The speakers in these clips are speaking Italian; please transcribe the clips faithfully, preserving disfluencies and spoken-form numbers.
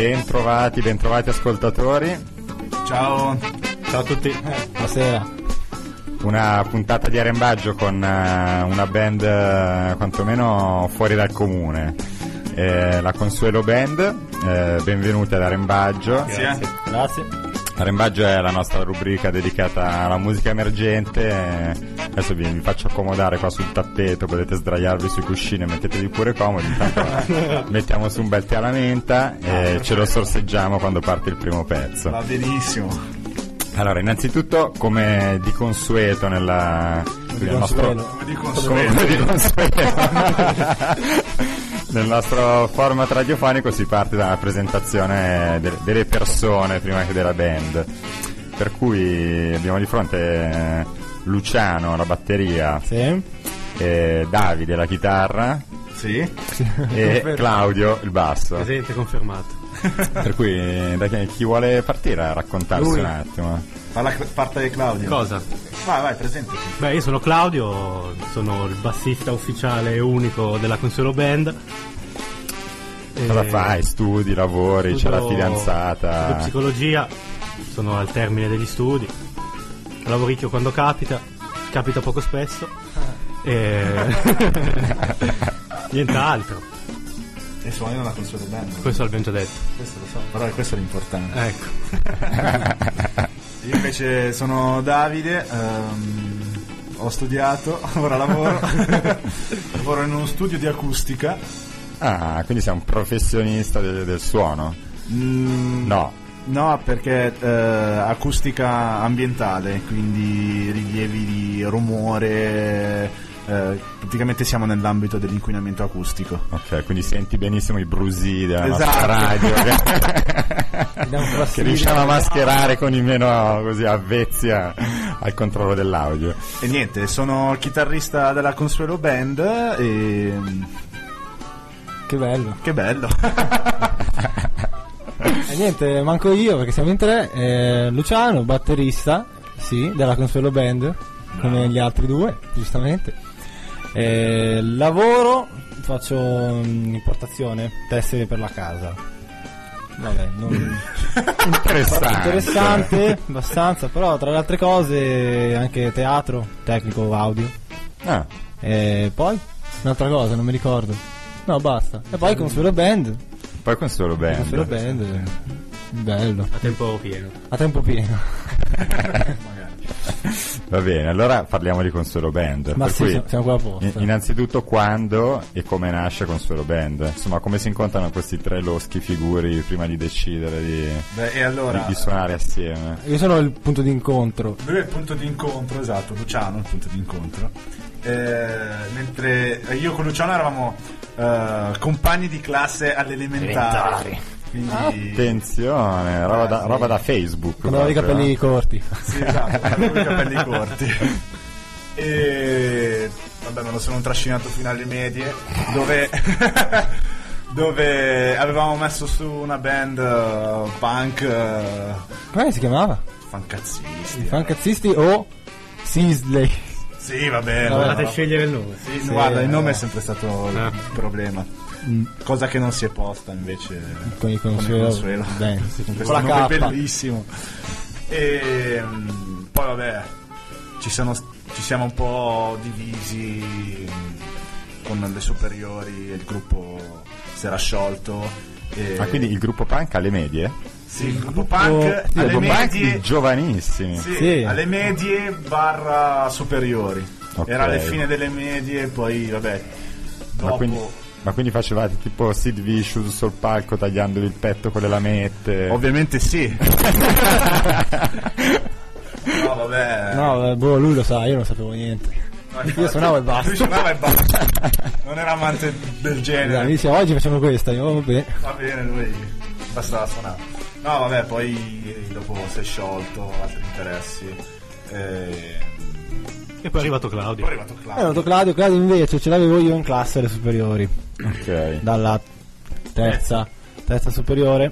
Bentrovati, bentrovati ascoltatori. Ciao. Ciao a tutti. Eh, buonasera. Una puntata di Arembaggio con uh, una band uh, quantomeno fuori dal comune, eh, la Consuelo Band. Eh, benvenuti ad Arembaggio. Grazie. Grazie. Arembaggio è la nostra rubrica dedicata alla musica emergente. Eh, adesso vi, vi faccio accomodare qua sul tappeto, potete sdraiarvi sui cuscini e mettetevi pure comodi. Intanto mettiamo su un bel tè alla menta e ce lo sorseggiamo quando parte il primo pezzo. Va benissimo. Allora, innanzitutto, come di consueto nella, Di nel nostro Come di consueto. come di consueto nel nostro format radiofonico si parte dalla presentazione de- delle persone prima che della band. Per cui abbiamo di fronte Luciano la batteria, Sì. e Davide la chitarra Sì. e Claudio il basso. Presente, confermato. Per cui da chi, chi vuole partire a raccontarsi Lui. un attimo. Falla parte di Claudio. Cosa? Vai, vai, presentati. Beh, io sono Claudio, sono il bassista ufficiale e unico della Consuelo Band. Cosa E fai? Studi, lavori, c'è la studio- fidanzata? Studio psicologia, sono al termine degli studi, lavoricchio quando capita, capita poco spesso e nient'altro, E suoni nella Consuelo Band. questo l'abbiamo già detto. Questo lo so, però questo è l'importante. Ecco. Io invece sono Davide, ehm, ho studiato, ora lavoro. Lavoro in uno studio di acustica. Ah, quindi sei un professionista de- del suono? Mm, No. No, perché eh, acustica ambientale, quindi rilievi di rumore, eh, praticamente siamo nell'ambito dell'inquinamento acustico. Ok, quindi senti benissimo i brusii della nostra Esatto. radio che, Diamo che fastidio. riusciamo a mascherare con i meno così avvezzi a- al controllo dell'audio. E niente, sono chitarrista della Consuelo Band e... Che bello. che bello. E niente, manco io perché siamo in tre. eh, Luciano, batterista, sì, della Consuelo Band, come gli altri due, giustamente. Eh, lavoro, faccio mm, importazione, tessere per la casa. Vabbè, non... Interessante. interessante, abbastanza, però tra le altre cose anche teatro, tecnico audio. Ah, E poi un'altra cosa, non mi ricordo. No, basta. E poi Consuelo Band. poi con solo band. Consuelo Band. eh, Bello. A tempo pieno. A tempo pieno. Va bene, allora parliamo di Consuelo Band. Ma per sì, cui, siamo- siamo qua apposta. in- innanzitutto quando e come nasce Consuelo Band? Insomma, come si incontrano questi tre loschi figuri prima di decidere di, Beh, e di, allora... di suonare assieme? Io sono il punto di incontro. Lui è il punto di incontro, esatto, Luciano è il punto di incontro. Eh, mentre io con Luciano eravamo eh, compagni di classe alle elementari. Quindi... Attenzione, roba da, roba da Facebook. Quando avevo i proprio, capelli eh? corti. Sì, esatto, avevo i capelli corti. E vabbè, me lo sono trascinato fino alle medie, dove dove avevamo messo su una band uh, punk uh, Come si chiamava? fancazzisti. I fancazzisti o Sisley? Sì, va bene. Vabbè, Fate no, scegliere il nome. sì, Sì, guarda, il nome eh. è sempre stato Ah. il problema. Mm, Cosa che non si è posta invece Con i con il Consuelo Consuelo. Band. Con Con questo la nome K. bellissimo. E mm, poi vabbè, ci, sono, ci siamo un po' divisi mm, con le superiori, il gruppo si era sciolto. E Ah, quindi il gruppo punk alle medie? sì, il gruppo punk sì, alle Il gruppo punk medie, di giovanissimi. sì, Sì. alle medie barra superiori. Ok. Era alle fine delle medie, poi vabbè. Ma Dopo quindi, ma quindi facevate tipo Sid Vicious sul palco tagliandovi il petto con le lamette? ovviamente sì. No, vabbè. No, eh, boh, lui lo sa, io non sapevo niente. No, infatti, Io suonavo e basta. Lui suonava e basta. Non era amante del Dai, genere. mi dice, oggi facciamo questa, io oh, vabbè. Va bene, lui bastava suonare. No, vabbè, poi dopo si è sciolto, altri interessi. E... E poi è arrivato Claudio. Poi è arrivato È Claudio. venuto Claudio, Claudio invece ce l'avevo io in classe alle superiori. Ok. Dalla terza, terza superiore.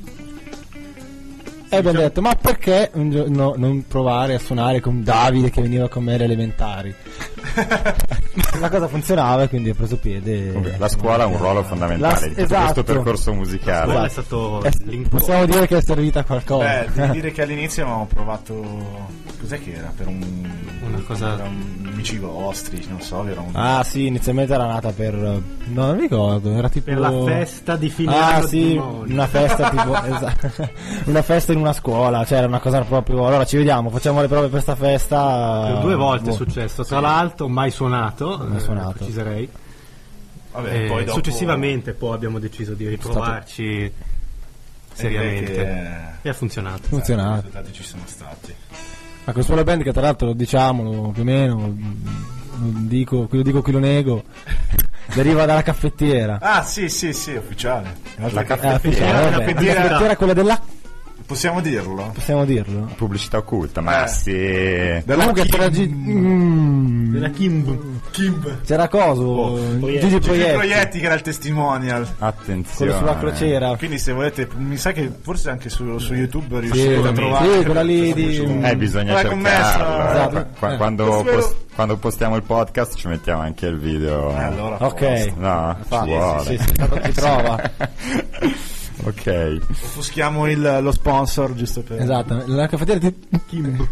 E abbiamo detto, ma perché un gio- no, non provare a suonare con Davide che veniva con me alle elementari? la cosa funzionava e quindi ho preso piede. Comunque, la scuola ha un ruolo fondamentale La- in tutto esatto. questo percorso musicale. Quello è Esatto. stato Eh, l'incontro. possiamo dire che è servita a qualcosa. Beh, devi dire che all'inizio avevamo provato. Cos'è che era? Per un. Una cosa- Per un amici vostri, non so, era un. Ah sì, inizialmente era nata per... no, non mi ricordo, era tipo... Per la festa di fine Ah anno sì, di Monza. una festa tipo... esatto, una festa in una scuola, cioè era una cosa proprio... Allora ci vediamo, facciamo le prove per sta festa... Per due volte boh. è successo, tra l'altro mai suonato, Mai eh, suonato. preciserei. Vabbè, E poi dopo. successivamente poi abbiamo deciso di riprovarci e direi seriamente che e ha funzionato. I Funzionato. risultati ci sono stati. Ma con Solo Band che tra l'altro lo diciamo più o meno, lo dico, qui lo dico, qui lo nego, deriva dalla caffettiera. Ah, sì, sì, sì, ufficiale. In realtà La che- Eh, caffettiera. ufficiale, la vabbè. La caffettiera- caffettiera quella della... Possiamo dirlo? possiamo dirlo? Eh. Pubblicità occulta, ma sì. Della Comunque c'era Kim- Gi- mm, Della Kimb. Kim. c'era coso, Oh, Proietti. Gigi Gigi Proietti, Proietti che era il testimonial. Attenzione. quello sulla crociera. Quindi se volete, mi sa che forse anche su, su YouTube Sì, riuscite a trovare. sì, quella lì di... Eh, bisogna Vabbè, commesso. cercarlo. Esatto. Qua- qua- Eh. Quando, Questo- pos- quando postiamo il podcast ci mettiamo anche il video. Eh, allora, a Ok. posto. No, ci Infatti, vuole. sì, sì, tanto si trova. Ok. Offuschiamo il- lo sponsor giusto per. Esatto, la caffettiera di Kim.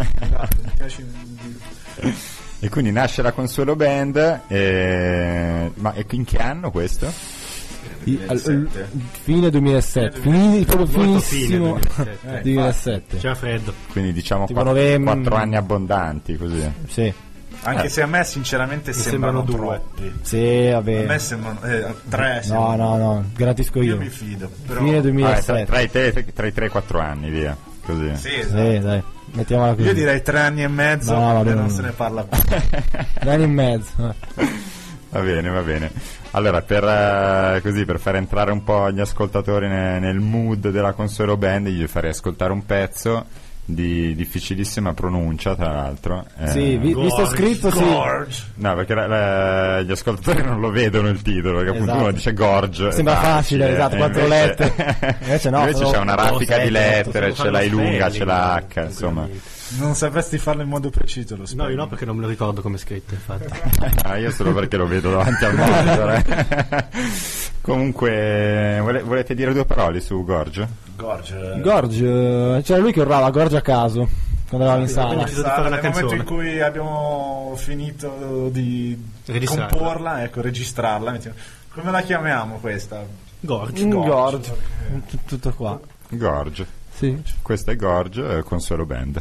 E quindi nasce la Consuelo Band. E... Ma e in che anno questo? I- al- duemilasette. fine duemilasette, fini, proprio Molto fine finissimo duemilasette. duemilasette. C'era freddo. Quindi diciamo Tipo quattro, novembre- quattro anni abbondanti così. Sì, Anche se a me sinceramente sembrano, sembrano due. troppi. sì, A me vabbè. sembrano eh, tre. No, sembrano. no, no, garantisco Io io. mi fido. Però. Fine Vabbè, tra, duemilasette. tra i tre, tra i tre e quattro anni, via. Così. Sì, Sì, esatto. dai, mettiamola così. Io direi tre anni e mezzo No, vabbè, e non no. se ne parla più. Due anni e mezzo. eh. Va bene, va bene. Allora, per, eh, così, per far entrare un po' gli ascoltatori ne- nel mood della Consuelo Band, gli farei ascoltare un pezzo di difficilissima pronuncia, tra l'altro. Eh, Sì, vi- visto scritto sì. Gorge. No, perché la- la- gli ascoltatori non lo vedono il titolo, perché appunto Esatto. uno dice Gorge. Sembra è facile, esatto, e quattro invece- lettere. Invece no, invece sono- c'è una raffica sono di sette, lettere, otto, ce l'hai fanno lunga, spelling, ce l'ha H, insomma. tranquillamente. Non sapresti farlo in modo preciso lo No, spelling. io no, perché non me lo ricordo come è scritto, infatti. Ah, io solo perché lo vedo davanti al monitor. eh. Comunque, vole- volete dire due parole su Gorge? Gorge. Gorge, c'era lui che urlava Gorge a caso quando eravamo in sala. Abbiamo deciso di fare una Nel momento canzone. in cui abbiamo finito di Registrarla. comporla, ecco, registrarla, mettiamo- come la chiamiamo questa? Gorge. Un Gorge. Gorge, Tut- tutto qua. Gorge. Sì. Questa è Gorge, eh, Consuelo Band.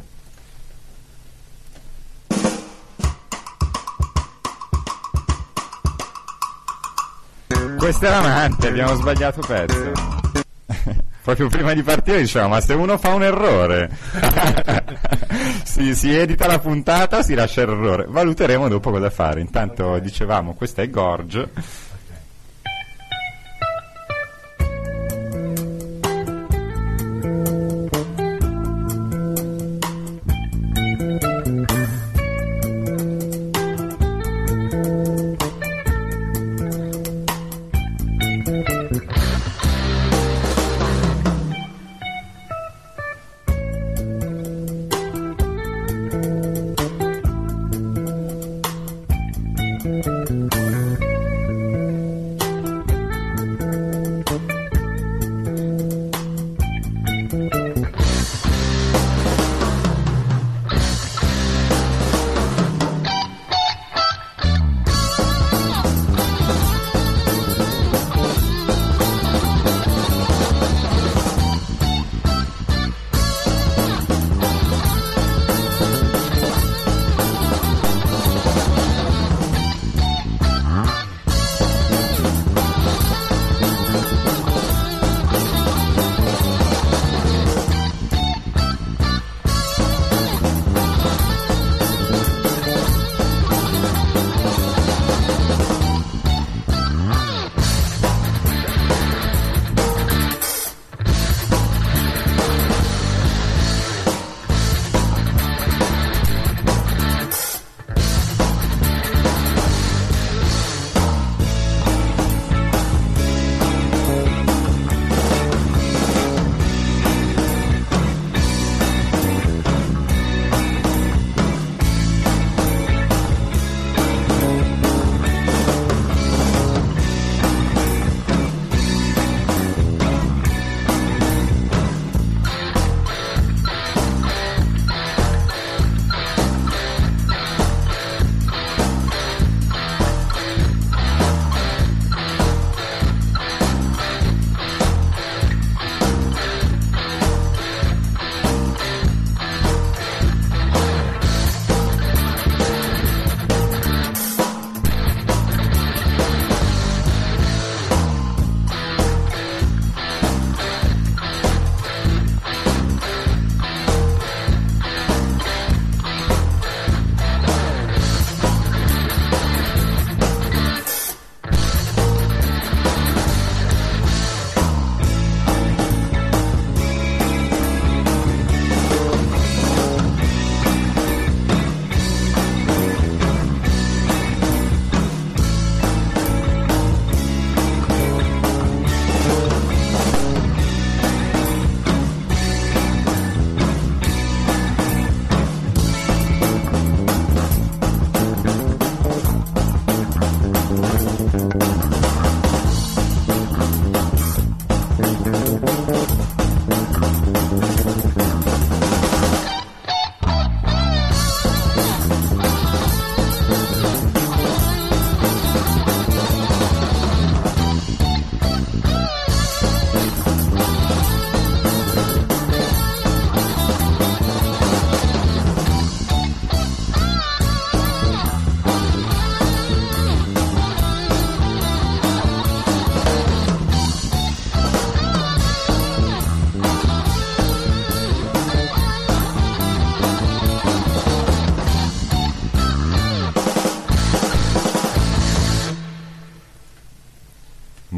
Questa è l'amante, abbiamo sbagliato pezzo. Proprio prima di partire diciamo, ma se uno fa un errore, si, si edita la puntata, si lascia l'errore. Valuteremo dopo cosa fare. Intanto dicevamo, questa è Gorge.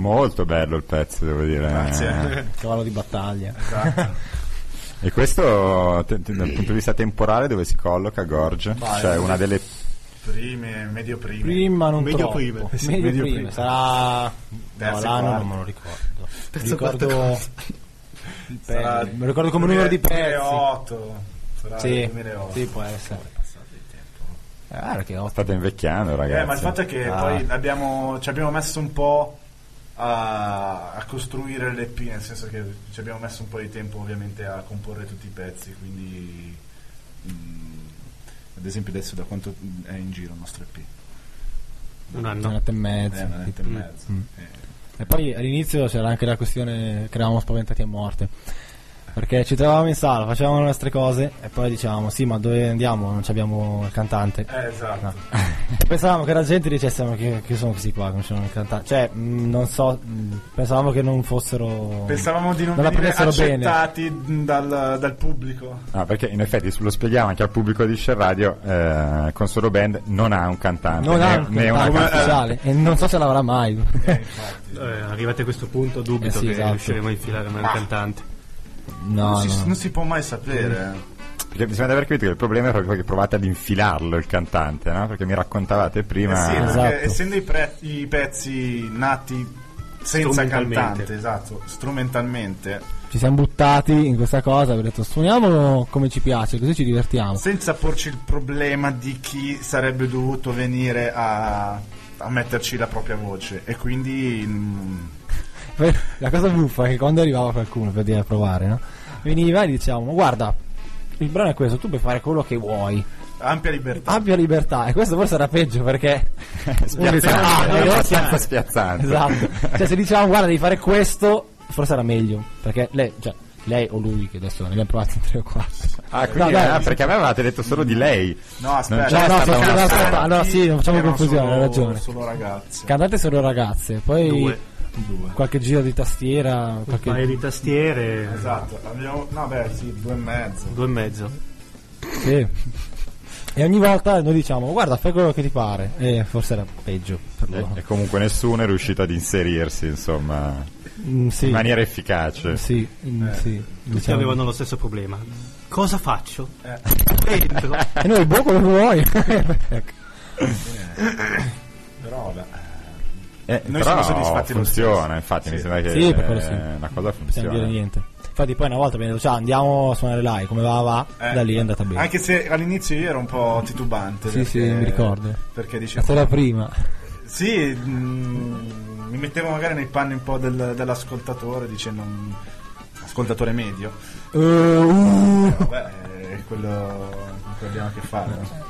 Molto bello il pezzo, devo dire. Grazie. Cavallo di battaglia. Esatto. E questo, te- te- dal punto di vista temporale, dove si colloca Gorge? Vai, Cioè, una delle... Prime, medio prime. Prima non Medio troppo. prime. Medio, Sì, medio prime. prime. Sarà no, Terzo e l'anno quarto. non me lo ricordo. Mi Terzo e quarto ricordo il Sarà pe- me lo ricordo come numero di pezzi. duemilaotto. Sarà Sì, il duemilaotto. sì, può essere. Eh, guarda che otto. State invecchiando, ragazzi. Eh, ma il fatto è che Ah. poi abbiamo, ci abbiamo messo un po' a, a costruire l'E P, nel senso che ci abbiamo messo un po' di tempo ovviamente a comporre tutti i pezzi, quindi mh, ad esempio adesso da quanto è in giro il nostro E P? Un Un anno. anno e mezzo. Eh, un annetto e mezzo. Mm. Eh, E poi all'inizio c'era anche la questione che eravamo spaventati a morte. Perché ci trovavamo in sala, facevamo le nostre cose e poi dicevamo sì, ma dove andiamo? Non abbiamo il cantante. eh, esatto. No. E pensavamo che la gente dicesse ma che, che sono questi qua, che non c'hanno il cantante. Cioè, mh, non so, mh, pensavamo che non fossero... Pensavamo di non, non la venire prendessero bene. accettati dal, dal pubblico. Ah, perché in effetti lo spieghiamo anche al pubblico di Share Radio, eh, Consolo Band non ha un cantante, Non né, ha un né una cantante cantante. ufficiale e non so se l'avrà mai. Eh, infatti. Eh, arrivati a questo punto dubito Eh sì, che esatto. riusciremo a infilare un cantante. No, non, si, no. non si può mai sapere. Perché mi sembra di aver capito che il problema è proprio che provate ad infilarlo il cantante, no? Perché mi raccontavate prima... Eh sì, Esatto. perché essendo i, pre- i pezzi nati senza Strumentalmente. cantante, esatto, strumentalmente, Ci siamo buttati in questa cosa, abbiamo detto suoniamolo come ci piace, così ci divertiamo. senza porci il problema di chi sarebbe dovuto venire a, a metterci la propria voce. E quindi mm, Poi la cosa buffa è che quando arrivava qualcuno per dire provare, no? Veniva e dicevamo, guarda, il brano è questo, tu puoi fare quello che vuoi, ampia libertà. ampia libertà. E questo forse era peggio perché uno diceva, "Ah, Spiazzante, no, io abbastanza sì". spiazzante. Esatto. Cioè se dicevamo guarda devi fare questo, forse era meglio, perché lei, cioè lei o lui, che adesso ne abbiamo provati in tre o quattro. Ah, quindi, No, dai, ah, perché a me avevate detto solo di lei. No, Non aspetta, c'è No, no, stata sono una scusa, storia. aspetta, allora sì, non facciamo erano confusione, solo- hai ragione. Solo ragazze. Cantate solo ragazze, poi Due. Due. qualche giro di tastiera, Un qualche... paio di tastiere, Esatto, abbiamo, no beh sì, due e mezzo. due e mezzo. Sì. E ogni volta noi diciamo guarda fai quello che ti pare, e forse era peggio per E, loro. e comunque nessuno è riuscito ad inserirsi, insomma, Mm, sì. in maniera efficace. Sì, mm, sì, Tutti diciamo. avevano lo stesso problema. Cosa faccio? Eh. Dentro. E noi boh quello che vuoi. Ecco. Però vabbè. Eh, Noi però siamo soddisfatti lo funziona, stesso. infatti mi Sì. sembra che Sì, per quello eh, sì. una cosa Possiamo funziona. dire niente. Infatti poi una volta abbiamo detto ciao andiamo a suonare live, come va va, Eh, da lì è andata bene. Anche se all'inizio io ero un po' titubante. Sì, perché, sì, mi ricordo. Perché La dicevo. storia prima. Sì, mm, mi mettevo magari nei panni un po' del- dell'ascoltatore dicendo un ascoltatore medio. Uh, uh. Vabbè, è quello con cui abbiamo a che fare. no?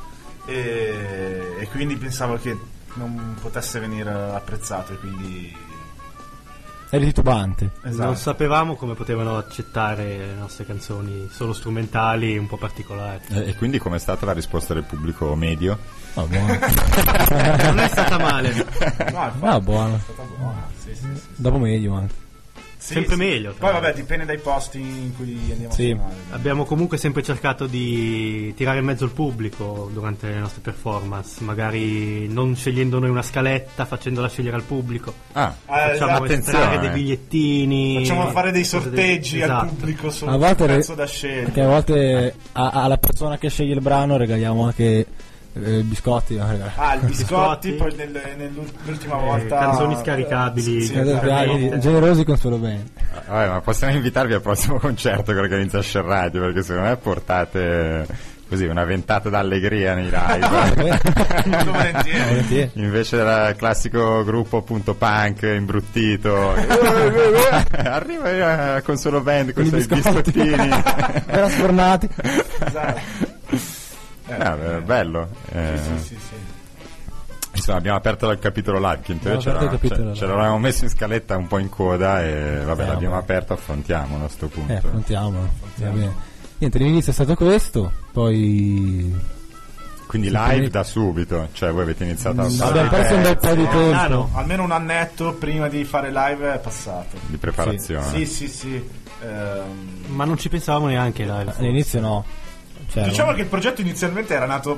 E, e quindi pensavo che non potesse venire apprezzato e quindi Eri titubante. esatto. Non sapevamo come potevano accettare le nostre canzoni solo strumentali un po' particolari. E, e quindi com'è stata la risposta del pubblico medio? Ah, buono. Non è stata male. No, infatti, Ah, buono. è stata buona. Sì, sì, sì, sì. Dopo meglio anche. Sì, Sempre sì. meglio, tra Poi l'altro. vabbè, dipende dai posti in cui andiamo Sì. a suonare. Abbiamo comunque sempre cercato di tirare in mezzo il pubblico durante le nostre performance, magari non scegliendo noi una scaletta, facendola scegliere al pubblico. Ah, Ah, Facciamo esatto. estrarre dei attenzione. bigliettini. Facciamo fare dei cose sorteggi del- al esatto. pubblico su A un volte re- pezzo da Perché a scegliere. volte a- alla persona che sceglie il brano regaliamo anche eh, biscotti. no? Ah, il biscotti, Biscotti. poi nel- nell'ultima Eh, volta canzoni scaricabili. Sì, sì, Eh, esatto. dai, quindi generosi con solo bene. vabbè, ma possiamo invitarvi al prossimo concerto che organizza Share Radio, perché secondo me portate così una ventata d'allegria nei live. Molto volentieri. Volentieri. Invece del classico gruppo appunto punk imbruttito, arriva eh, con solo band con i Con i suoi biscotti. biscottini. Era sfornati. Esatto. Eh, Ah, beh, bello. Eh, sì, sì, sì. Insomma, abbiamo aperto il capitolo live, che in teoria ce, Abbiamo aperto il l'avevamo- capitolo ce- ce live. l'avevamo messo in scaletta un po' in coda e vabbè, Eh, l'abbiamo vabbè. aperto, affrontiamolo a sto punto. Eh, affrontiamolo. Va bene. Niente, l'inizio è stato questo, poi Quindi Sì, live quindi- da subito, cioè voi avete iniziato a No, fare abbiamo perso un bel po' di No, tempo. ah, no. Almeno un annetto prima di fare live è passato. di preparazione. Sì, sì, sì. Ehm, Ma non ci pensavamo neanche live. All'inizio no. Cioè, diciamo che il progetto inizialmente era nato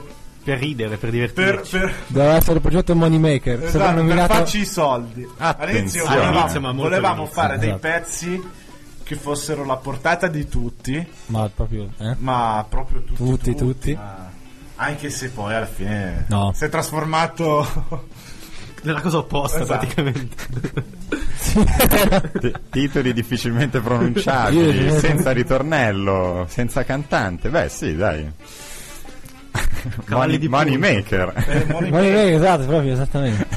per ridere, per Per, divertirci. per, Doveva essere il progetto Moneymaker. esatto, Sarà per nominato... farci i soldi. All'inizio Attenzione. volevamo, All'inizio, ma molto volevamo all'inizio. fare dei Esatto. pezzi che fossero la portata di tutti, Ma proprio... Eh? ma proprio tutti, Tutti, tutti. ma- anche se poi alla fine No. si è trasformato Nella cosa opposta, Esatto. praticamente. T- titoli difficilmente pronunciabili, Io- senza ritornello, senza cantante. Beh, sì, dai. Cavalli Money, di money punta. maker. eh, Money Moneymaker, esatto, proprio, esattamente.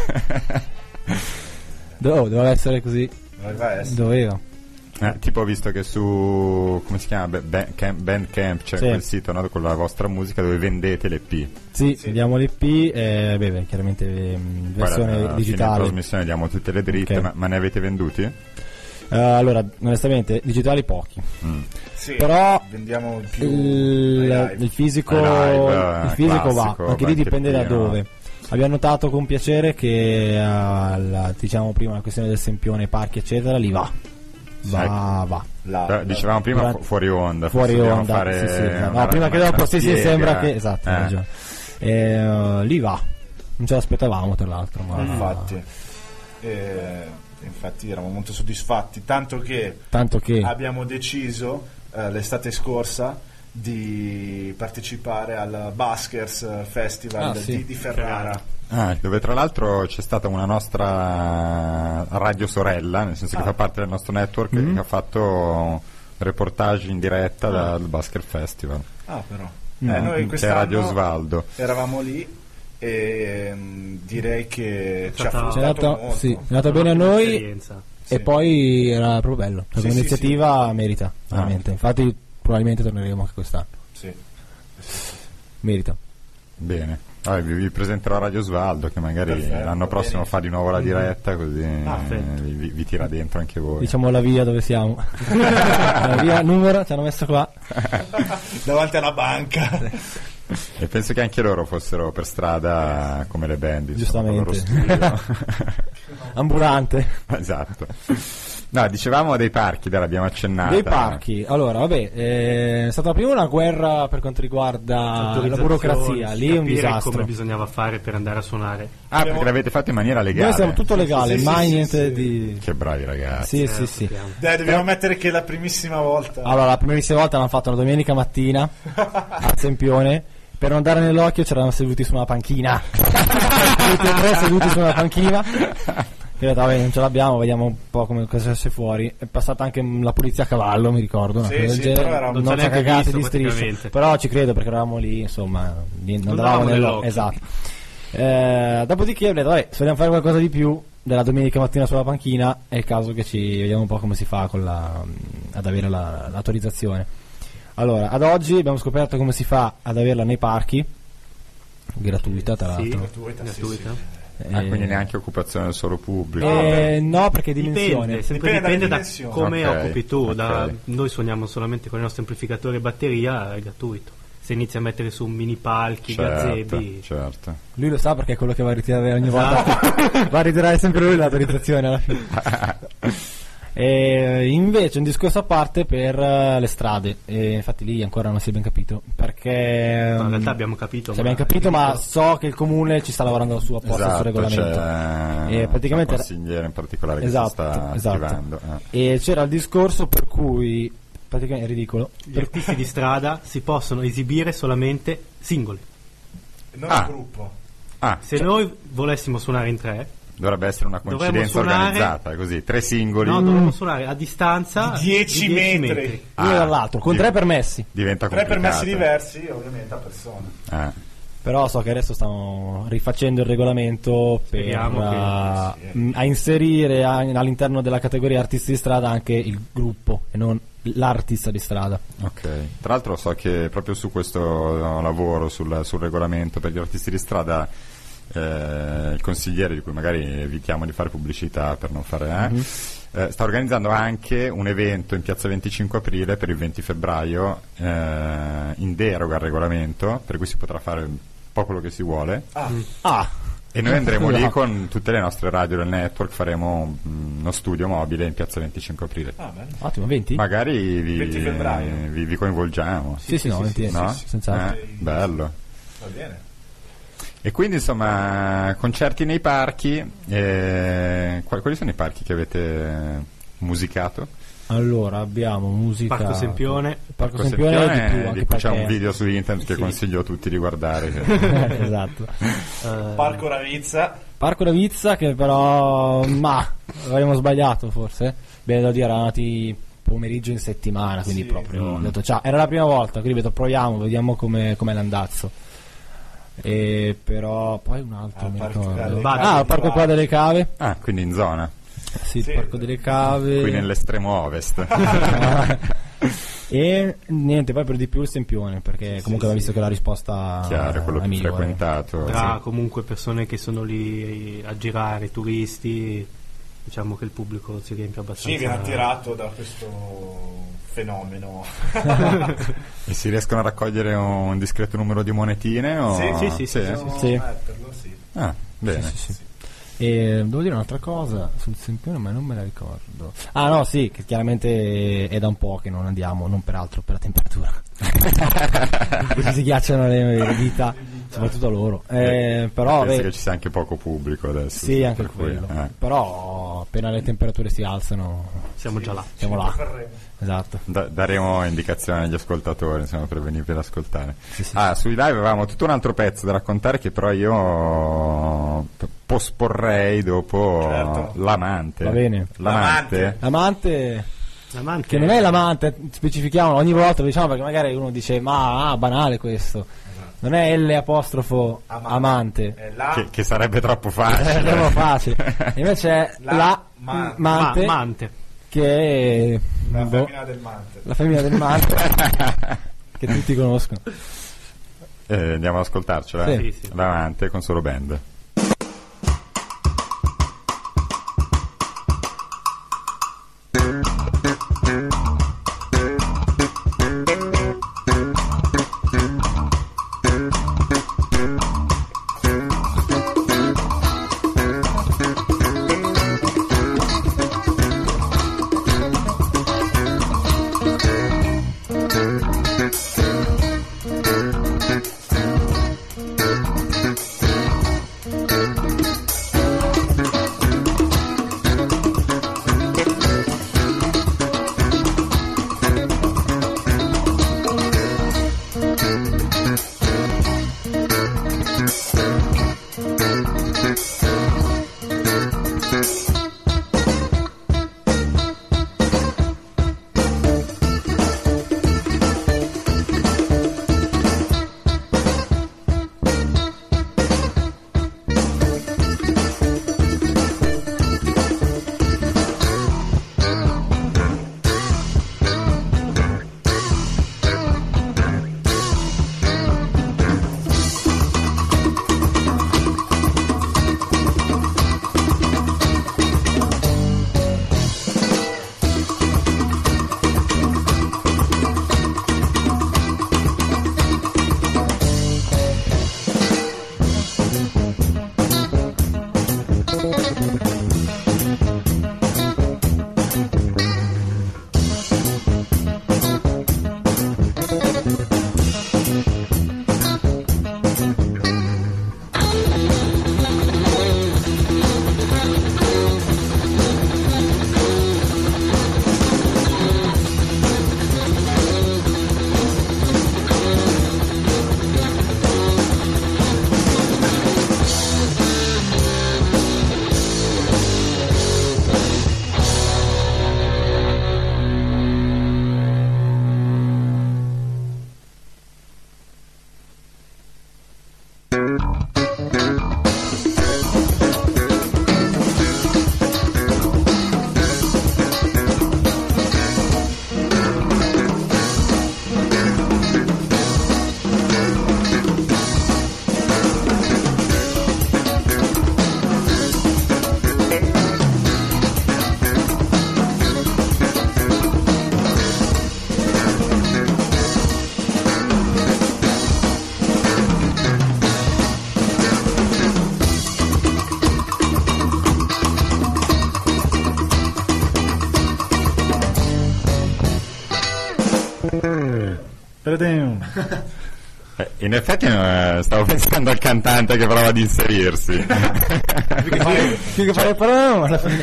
Do- oh, doveva essere così. doveva essere. Doveva. Eh, tipo ho visto che su come si chiama Ba- Ba- Camp- Bandcamp c'è Sì. quel sito, no, con la vostra musica dove vendete l'E P. Sì, Sì. vediamo l'E P, eh, beh, beh, chiaramente ehm, Poi alla- versione alla fine digitale. in trasmissione diamo tutte le dritte, Ok. ma, ma ne avete venduti? Eh, allora, onestamente, digitali pochi. Mm. Sì, Però vendiamo più il, ai live. il fisico, Ai live, il fisico classico, va, anche lì anche dipende da pieno. dove. Abbiamo notato con piacere che eh, la- diciamo prima la questione del sempione, parchi eccetera, lì va. Va, va. La- Però la- dicevamo prima durante- fu- fuori onda. Fuori forse dobbiamo onda, fare sì, sì, no, una- prima che una dopo, sì, sì, spiega. sembra che, esatto, hai Eh. ragione. Eh, lì va. Non ce l'aspettavamo tra l'altro, ma infatti eh, infatti eravamo molto soddisfatti, tanto che tanto che abbiamo deciso eh, l'estate scorsa di partecipare al Baskers Festival Ah, sì. di, di Ferrara. Ah, dove tra l'altro c'è stata una nostra radio sorella, nel senso che Ah. fa parte del nostro network, Mm. che ha fatto reportage in diretta dal Basket Festival. Ah, però No, eh, noi Che è quest'anno Radio Osvaldo. eravamo lì e mm, direi che ci ha stata- fruttato Ci è andata- molto. sì, è andata bene a noi. Un'esperienza. Sì. E poi era proprio bello. Sì, Come sì, iniziativa merita, veramente. Infatti probabilmente torneremo anche quest'anno. Sì. Merita. Bene. Vabbè, vi, vi presenterò Radio Osvaldo, che magari Perfetto, l'anno prossimo bene. fa di nuovo la diretta, così Ah, perfetto. vi, vi- vi tira dentro anche voi. Diciamo la via dove siamo. La via numero ci hanno messo qua. Davanti alla banca. E penso che anche loro fossero per strada come le band, insomma, con il loro Giustamente. studio. Ambulante. Esatto. No, dicevamo dei parchi, dai, l'abbiamo accennata. Dei parchi. Allora, vabbè, eh, è stata prima una guerra per quanto riguarda la Autorizzazioni, burocrazia. Lì è un capire disastro. come bisognava fare per andare a suonare. Ah, perché l'avete fatto in maniera legale. Noi siamo tutto legale, sì, sì, mai sì, niente sì. di... Che bravi ragazzi. Sì, sì, Eh, sì. sappiamo. Dai, dobbiamo mettere che la primissima volta. Allora, la primissima volta l'hanno fatto la domenica mattina a Sempione. Per non dare nell'occhio c'eravamo seduti su una panchina. Tutti e tre seduti su una panchina. Io ho detto, vabbè, non ce l'abbiamo, vediamo un po' come cosa esce fuori. È passata anche la polizia a cavallo, mi ricordo, una Sì, cosa del sì, genere. però era- non non ci ci ha neanche cagate visto, di striscio. praticamente. Però ci credo perché eravamo lì, insomma, lì non, Non davamo davamo nell'occhio. nell'occhio. Esatto. Eh, dopodiché ho detto, vabbè, se vogliamo fare qualcosa di più della domenica mattina sulla panchina, è il caso che ci vediamo un po' come si fa con la, ad avere la- l'autorizzazione. Allora, ad oggi abbiamo scoperto come si fa ad averla nei parchi, gratuita tra Sì, l'altro. Gratuita, sì, gratuita. sì. Ah, Eh, quindi neanche occupazione solo pubblico. eh, no, perché dimensione. Dipende, sempre Dipende dipende, dalle da dimensioni. come Ok, occupi tu. Da- ok. noi suoniamo solamente con i nostri amplificatori e batteria, è gratuito. Se inizi a mettere su mini palchi, Certo, gazebi, certo. Lui lo sa perché è quello che va a ritirare ogni volta. Va a ritirare sempre lui l'autorizzazione alla fine. E invece un discorso a parte per eh, le strade. E infatti lì ancora non si è ben capito. Perché no, in mm, realtà abbiamo capito. ci abbiamo capito, ma so che il comune ci sta lavorando su apposta Esatto, sul regolamento. c'è E praticamente un consigliere in particolare Esatto, che si sta esatto. attivando. eh. E c'era il discorso per cui praticamente è ridicolo. Gli artisti di strada si possono esibire solamente singoli. Non Ah. il gruppo. Ah, Se noi volessimo suonare in tre, dovrebbe essere una Dovremmo coincidenza suonare- organizzata, così, tre singoli, no, dovremmo suonare a distanza Di dieci di metri. Uno Ah, dall'altro, con di- tre permessi. diventa Tre complicato. permessi diversi, ovviamente, a persona. Eh. Però so che adesso stanno rifacendo il regolamento per Speriamo che- uh, sì. mh, a inserire a- all'interno della categoria artisti di strada anche il gruppo e non l'artista di strada. Ok, tra l'altro so che proprio su questo lavoro, sul, sul regolamento per gli artisti di strada, eh, il consigliere, di cui magari evitiamo di fare pubblicità per non fare, eh, Mhm. eh, sta organizzando anche un evento in piazza venticinque aprile per il venti febbraio, eh, in deroga al regolamento, per cui si potrà fare un po' quello che si vuole. Ah, Ah, E noi andremo lì No. con tutte le nostre radio del network, faremo mm, uno studio mobile in piazza venticinque aprile. ah, bello. ottimo, venti? Magari vi, venti febbraio. vi, vi coinvolgiamo. Sì, sì, no, venti, No? sì, sì, senz'altro. Eh, bello. Va bene. E quindi insomma concerti nei parchi, eh, quali, quali sono i parchi che avete musicato? Allora abbiamo musica Parco Sempione. Parco, Parco Sempione, Sempione, di più, anche di cui c'è perché- un video su internet che Sì. consiglio a tutti di guardare. che- esatto. Eh, Parco Ravizza. Parco Ravizza che però ma avremmo sbagliato forse. Bene da dire, erano andati pomeriggio in settimana, quindi Sì. proprio Mm. ho detto ciao, era la prima volta, quindi ho detto proviamo, vediamo come com'è l'andazzo. E però poi un altro Al mi Parco ricordo. delle Cave Ah, di il Parco Bari. qua delle Cave. Ah, quindi in zona, Sì, Sì. il Parco delle Cave. qui nell'estremo ovest. E niente, poi per di più il Sempione, perché comunque aveva visto che la risposta Chiaro, quello è più migliore. frequentato. Tra sì. comunque persone che sono lì a girare, turisti, diciamo che il pubblico si riempie abbastanza. Sì, viene attirato da questo fenomeno. E si riescono a raccogliere un discreto numero di monetine? O... Sì, sì, sì, sì, Possiamo Sì. metterlo, sì. Ah, bene. Sì, sì, sì. E devo dire un'altra cosa sul Sempione, ma non me la ricordo. Ah no, sì, che chiaramente è da un po' che non andiamo, non peraltro per la temperatura. Così si ghiacciano le, le dita, soprattutto loro. Eh, però Penso beh, che ci sia anche poco pubblico adesso. sì, anche per cui, quello. eh. Però appena le temperature si alzano, Siamo già là. siamo là. Ferremo. Esatto. Da- daremo indicazioni agli ascoltatori, insomma, per venirvi ad ascoltare. Sì, sì, Ah, sui live avevamo tutto un altro pezzo da raccontare che però io posporrei dopo. Certo. L'amante. Va bene. L'amante. L'amante, L'amante che non è l'amante, specifichiamo ogni volta, lo diciamo perché magari uno dice ma ah, banale questo. Non è L apostrofo Amante. amante. È la Che, che sarebbe troppo È facile. troppo facile. Invece è La la, man- mante, Ma- Mante. che è la boh, femmina del mante. la femmina del mante che tutti conoscono. Eh, andiamo ad ascoltarcela. Sì. Sì, sì. L'amante con solo band. Eh, in effetti eh, stavo pensando al cantante che prova ad inserirsi. Più che fare però alla fine.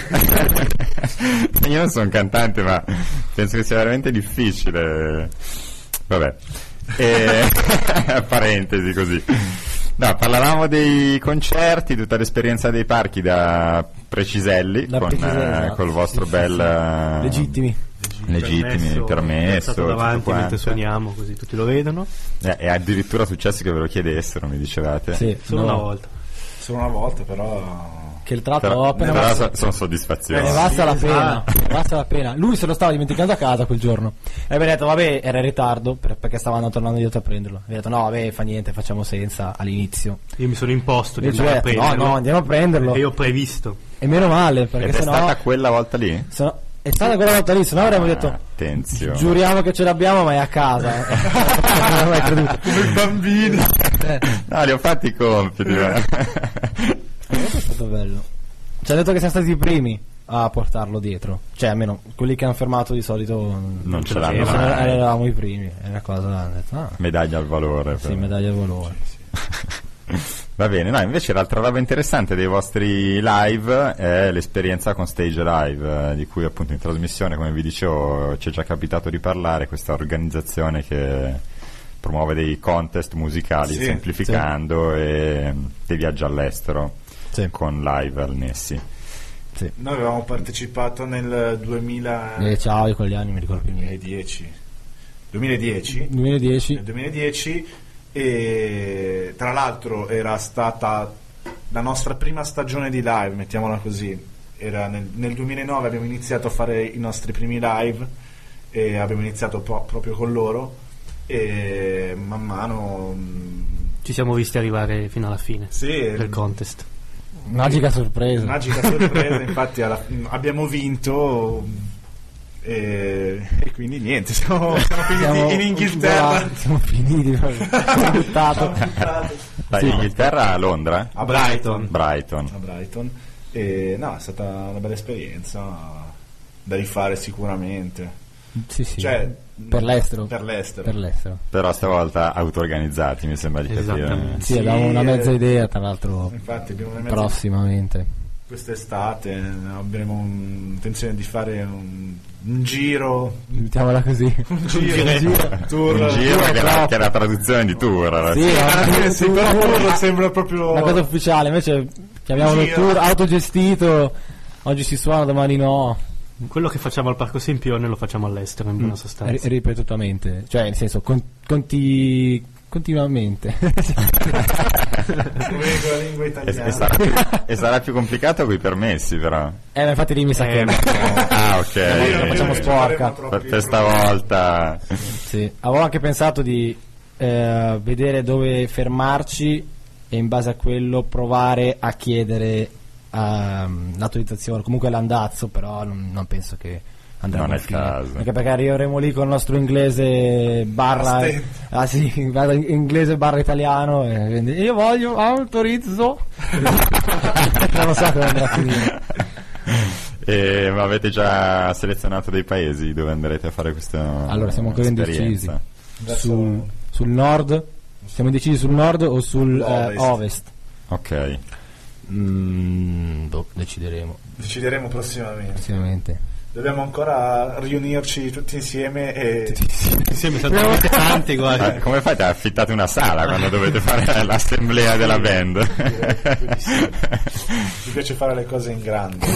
Io non sono un cantante, ma penso che sia veramente difficile. Vabbè. E... parentesi così. No, parlavamo dei concerti, tutta l'esperienza dei parchi da Preciselli, Da con Preciselli, eh, esatto, col vostro sì, bel sì, eh, legittimi. legittimi permesso, stato davanti tutto mentre quanto. suoniamo, così tutti lo vedono. Eh, è addirittura successo che ve lo chiedessero, mi dicevate. Sì, Solo no, una volta. Solo una volta, però. che tra l'altro Però, ho appena però messo- so- sono soddisfazioni. ne basta la pena, ne basta la pena. Lui se lo stava dimenticando a casa quel giorno. E abbiamo detto, vabbè, era in ritardo per- perché stavano tornando dietro a prenderlo. Abbiamo detto, no, vabbè, fa niente, facciamo senza all'inizio. Io mi sono imposto di E andare a cioè, no, prenderlo. no, andiamo a prenderlo. E io ho previsto. E meno male, perché Ed è sennò, stata quella volta lì? sennò- è stata quella volta lì, sennò avremmo detto, Attenzione. giuriamo che ce l'abbiamo, ma è a casa. Non ho mai creduto. Come i bambini. No, li ho fatti i compiti. ma- È stato bello. Ci hanno detto che siamo stati i primi a portarlo dietro. Cioè, almeno quelli che hanno fermato di solito Non ce ce l'hanno non l'avevano. mai. eravamo i primi. È una cosa, hanno detto, ah, Medaglia al valore. sì, però. medaglia al valore. Va bene, no, invece l'altra roba interessante dei vostri live è l'esperienza con Stage Live, eh, di cui appunto in trasmissione, come vi dicevo, ci è già capitato di parlare, questa organizzazione che promuove dei contest musicali, Sì, semplificando, e dei viaggi all'estero Sì. con live annessi. Sì. Noi avevamo partecipato nel duemiladieci. Eh, ciao, io con gli anni mi ricordo più niente. duemiladieci. duemiladieci. Nel duemiladieci, e tra l'altro era stata la nostra prima stagione di live, mettiamola così. Era nel, nel duemilanove abbiamo iniziato a fare i nostri primi live e abbiamo iniziato pro- proprio con loro, e man mano mh, Ci siamo visti arrivare fino alla fine sì, del contest. Magica sorpresa. magica sorpresa. Infatti alla- abbiamo vinto, e, e quindi niente, siamo, siamo finiti Siamo in Inghilterra. volati, siamo finiti proprio. Siamo buttato. Dai, Sì. in Inghilterra a Londra? A Brighton. Brighton. a Brighton, e no, è stata una bella esperienza da rifare sicuramente. Sì, sì. Cioè, per l'estero. per l'estero. Per l'estero. Però stavolta auto-organizzati, mi sembra di capire. Esattamente. Sì, Sì, abbiamo una mezza eh, idea, tra l'altro, Infatti abbiamo una mezza- prossimamente. quest'estate avremo un- intenzione di fare un, un giro Mettiamola così. un giro, Un giro. tour, Un giro che è, la, troppo. che è la traduzione di tour. alla Sì, fine. alla fine sì, però tour sembra proprio una cosa ufficiale, invece chiamiamolo Giro. tour autogestito. Oggi si suona, domani no. Quello che facciamo al Parco Sempione lo facciamo all'estero, in buona R- sostanza. ripetutamente, cioè nel senso con- conti- continuamente. come con la lingua E, italiana. e sarà più, e sarà più complicato con i permessi, però. Eh, ma infatti lì mi sa Eh, che ma- Ah, ok. Io non facciamo Ci sporca. faremo troppi Per questa problemi. volta. sì. Avevo anche pensato di eh, vedere dove fermarci e in base a quello provare a chiedere ehm, l'autorizzazione, comunque l'andazzo, però non, non penso che andremo Non è a il fine. caso. Anche perché arriveremo lì con il nostro inglese barra Astente. ah sì, barra inglese barra italiano e quindi io voglio autorizzo. Non lo so come andrà a finire. E, ma avete già selezionato dei paesi dove andrete a fare questa Allora siamo ancora indecisi esperienza? Adesso- sul, sul nord. Siamo indecisi sul nord o sul eh, Ovest. ovest? Ok. Mm, boh, decideremo Decideremo prossimamente. prossimamente. Dobbiamo ancora riunirci tutti insieme e Insieme sono talmente tanti, Eh, guarda. come fate? Affittate una sala quando dovete fare l'assemblea della band? direi di sì. Ci piace fare le cose in grande.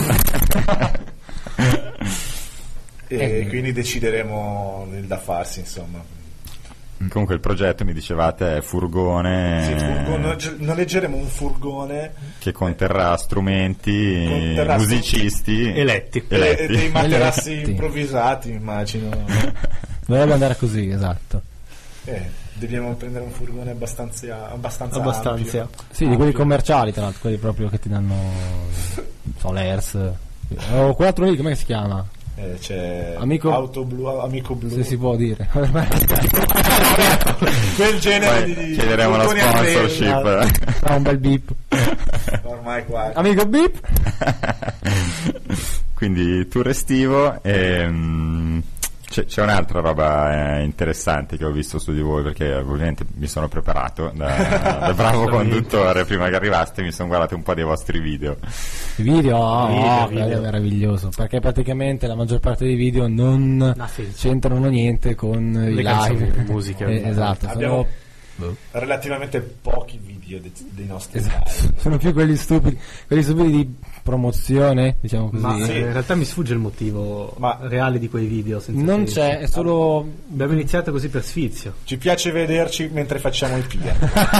E Eh. quindi decideremo il da farsi, insomma. Comunque il progetto, mi dicevate, è furgone, Sì, furgone- noleggeremo un furgone che conterrà strumenti, Conterrà musicisti Eletti. e, eletti. e dei materassi Eletti. improvvisati, immagino. Dovrebbe andare così, esatto. Eh, dobbiamo prendere un furgone abbastanza abbastanza, Abbastanza. ampio. Sì, di quelli commerciali, tra l'altro, quelli proprio che ti danno non so, l'E R S. O quell'altro lì, com'è che si chiama? Eh, c'è Amico- Auto Blu, Amico Blu. Se si può dire. Quel genere Poi di chiederemo la furgoni a sponsorship. Fa un bel beep. tre, ormai qua. Amico beep. Quindi tour estivo e, mm, C'è, c'è un'altra roba eh, interessante che ho visto su di voi, perché ovviamente mi sono preparato da, da bravo conduttore. Prima che arrivaste mi sono guardato un po' dei vostri video. I video, oh, Video, oh, video. quello è meraviglioso, perché praticamente la maggior parte dei video non Ha senso. c'entrano niente con i Le canzoni, live. le musiche. Eh, esatto, Abbiamo sono, relativamente pochi video de- dei nostri esatto, live. sono più quelli stupidi, quelli stupidi di promozione, diciamo così. Ma Sì. eh, in realtà mi sfugge il motivo Ma- reale di quei video. senza Non senso. c'è, è solo Abbiamo iniziato così per sfizio. Ci piace vederci mentre facciamo i P M.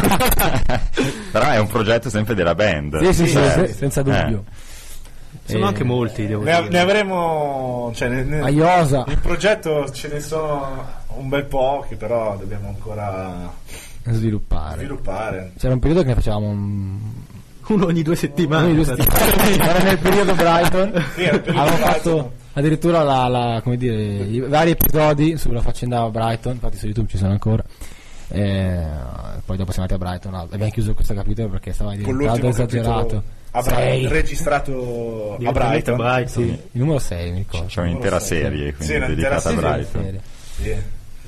Però è un progetto sempre della band. sì, sì, sì, Cioè, se- senza dubbio. Sono Eh, anche molti, devo Ne, dire. ne avremo, cioè, ne- ne- A Iosa in progetto ce ne sono un bel po' che però dobbiamo ancora sviluppare. sviluppare. C'era un periodo che ne facevamo un... Uno ogni due settimane. Noi due settimane. Era nel periodo Brighton. Sì, era il periodo Avevamo Brighton. fatto addirittura la, la- come dire, i vari episodi sulla faccenda Brighton, infatti su YouTube ci sono ancora. Eh, poi dopo siamo andati a Brighton, no, abbiamo chiuso questo capitolo perché stava Con diventando l'ultimo esagerato. capitolo a Bra- Sei. registrato a Direttamente Brighton. a Brighton. Sì, il numero sei mi ricordo. C'è un'intera Non lo so. serie quindi Sì, un'intera dedicata a serie. Brighton. Serie. Sì.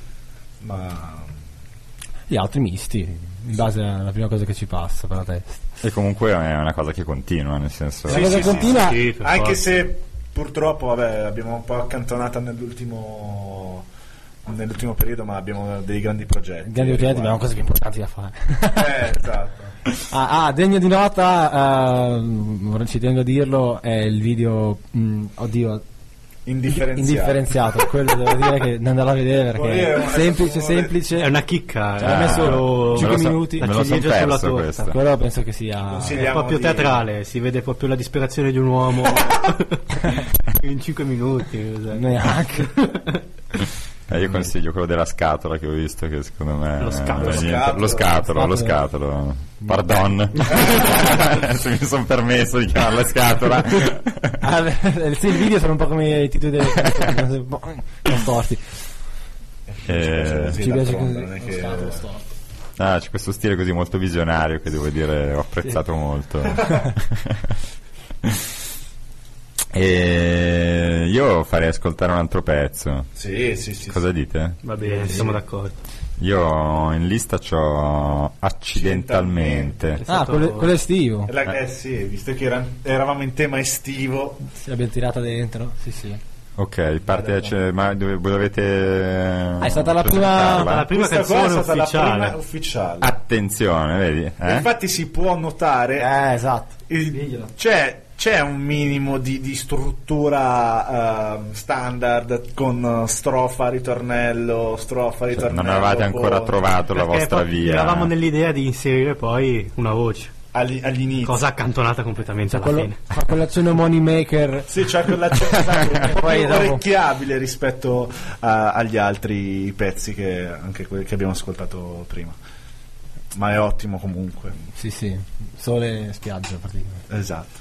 Ma Gli altri misti, in base alla prima cosa che ci passa per la testa. E comunque è una cosa che continua, nel senso. Sì, La cosa sì, continua, Sì, per anche forza. se purtroppo vabbè, abbiamo un po' accantonata nell'ultimo nell'ultimo periodo, ma abbiamo dei grandi progetti. grandi progetti, abbiamo cose più importanti da fare. Eh, esatto. Ah, ah, degno di nota, eh, ci tengo a dirlo, è il video, mh, oddio, Indifferenziato. indifferenziato, quello devo dire che non andarlo a vedere perché Voleva- è semplice, voleva- semplice. È una chicca. Cioè, ha eh, messo lo- cinque me lo so- minuti. me la lo son ciliegia sulla perso torta. questo. Quello penso che sia È Consigliamo proprio di- teatrale, si vede proprio la disperazione di un uomo in cinque minuti. cos'è. neanche. Eh, io consiglio quello della scatola che ho visto, che secondo me Lo scatolo. eh, niente- Scatolo. lo scatolo, lo Scatolo. scatolo. Pardon. Se mi sono permesso di chiamarla scatola. Ah, beh, sì, il video sono un po' come i titoli delle canzoni, un po' storti. Eh, Sì, Ci piace d'altronde, così. non è lo che- scatolo storto. ah, c'è questo stile così molto visionario che devo dire ho apprezzato molto. E io farei ascoltare un altro pezzo. Sì, sì, sì. Cosa dite? Va bene, siamo d'accordo. Io in lista c'ho Accidentalmente. È Ah, stato- quello, quello estivo. sì. La- eh sì, visto che era- eravamo in tema estivo. Sì, l'abbiamo tirata dentro. Sì, sì. Ok, parte cioè, ma dove, voi dovete è stata la prima- presentarla? la prima Questa qua è canzone stata ufficiale. la prima ufficiale. Attenzione, vedi? Eh? Infatti si può notare Eh, esatto. il- Diglielo. c'è, c'è un minimo di, di struttura ehm, standard con eh, strofa, ritornello, strofa, Cioè, ritornello. non avevate ancora poi trovato la Perché vostra proprio via. Eravamo nell'idea di inserire poi una voce, agli, agli inizi. cosa accantonata completamente alla Quello, fine. fa quell'azione money maker. Sì, c'è quella c'è, esatto, un po' Poi più dopo- orecchiabile rispetto a- agli altri pezzi che anche quelli che abbiamo ascoltato prima. Ma è ottimo comunque. Sì, sì. Sole e spiaggia praticamente. Esatto.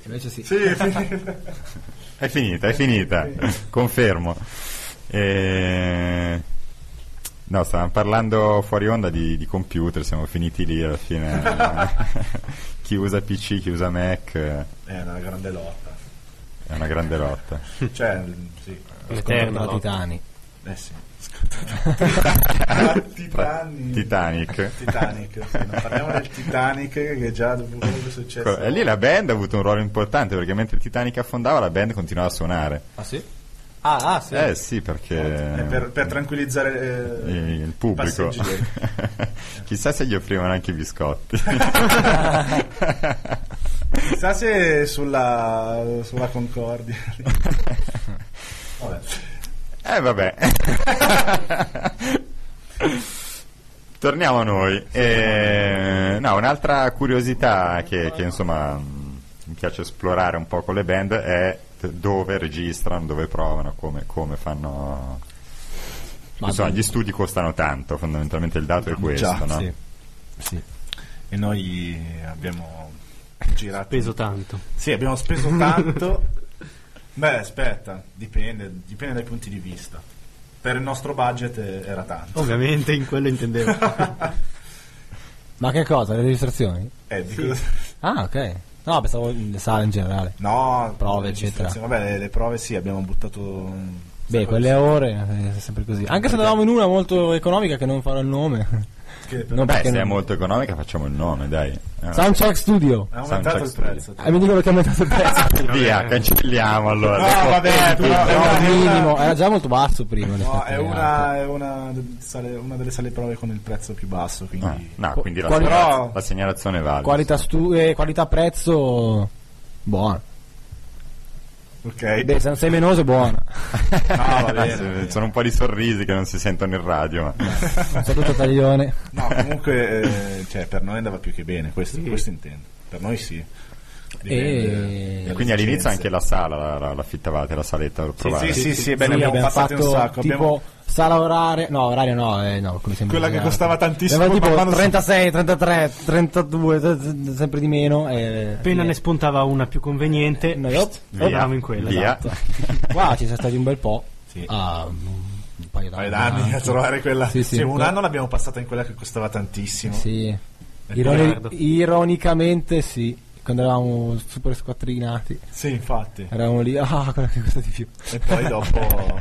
Invece sì. Sì, è finita. È finita, è finita, confermo. E... No, stavamo parlando fuori onda di, di computer, siamo finiti lì alla fine. Chi usa P C, chi usa Mac. È una grande lotta. È una grande lotta. Cioè, sì. Eterna lotta. Titani. Eh sì. Titanic. Titanic. Titanic, sì, non parliamo del Titanic che già dopo quello che è successo. E lì la band ha avuto un ruolo importante perché mentre il Titanic affondava la band continuava a suonare. Ah sì? Ah, ah sì. Eh sì, perché È per, per tranquillizzare eh, il pubblico. passeggeri. Chissà se gli offrivano anche i biscotti. Chissà se sulla, sulla Concordia. Vabbè. Eh vabbè. Torniamo a noi. Eh, no, un'altra curiosità che, che insomma mi piace esplorare un po' con le band è dove registrano, dove provano, come, come fanno. Ma insomma, sì. gli studi costano tanto, fondamentalmente il dato è questo, Già, no? Sì. Sì. E noi abbiamo girato. Speso tanto. Sì, abbiamo speso tanto. Beh, aspetta, dipende, dipende dai punti di vista. Per il nostro budget eh, era tanto. Ovviamente in quello intendevo. Ma che cosa? Le registrazioni? Eh, dico- Ah, ok. No, pensavo le sale in generale. No, Prove, le eccetera. registrazioni- Vabbè, le, le prove sì, abbiamo buttato. un Beh, sacco quelle di- ore eh, è sempre così. Anche se andavamo in una molto economica che non farò il nome. Che per- No, Beh, perché se è non- molto economica facciamo il nome, dai. Eh. Soundcheck Studio. Ha aumentato il Soundcheck prezzo. E mi dicono che ha aumentato il prezzo. Via, cancelliamo allora. No, vabbè, però è No, una- è minimo, una- era già molto basso prima. in No, effetti, è le una, altre. è una, sale- una delle sale prove con il prezzo più basso, quindi. Ah, no, quindi la, Quali- segnala- la segnalazione vale. Qualità, stu- eh, qualità prezzo buona. Ok. Beh, se non sei menoso è buona. No, va bene, Sì, va bene. sono un po' di sorrisi che non si sentono in radio. Ma... Un saluto taglione. No, comunque, eh, cioè, per noi andava più che bene, questo, Sì. questo intendo. Per noi sì. E- dalle Quindi all'inizio esigenze. anche la sala la, la, l'affittavate, la saletta per provare. Sì, sì, sì, beh, Sì, ne abbiamo abbiamo passate fatto un sacco. tipo Abbiamo- sala oraria, no, oraria no, eh, no, come sempre Quella che bisogna- costava tantissimo, Aveva ma tipo quando- trentasei, trentatré, trentadue, t- t- sempre di meno. E Appena ne spuntava una più conveniente, Noi, op, Via, andavamo in quella. via. esatto. qua ci sono stati un bel po'. Sì. Ah, un paio Un paio d'anni. d'anni a trovare quella. Sì, sì. Sì, un anno l'abbiamo passata in quella che costava tantissimo. Sì. E Ironi- poi- ironicamente sì, quando eravamo super squattrinati, Sì, infatti. eravamo lì, ah, quella che costa di più. E poi dopo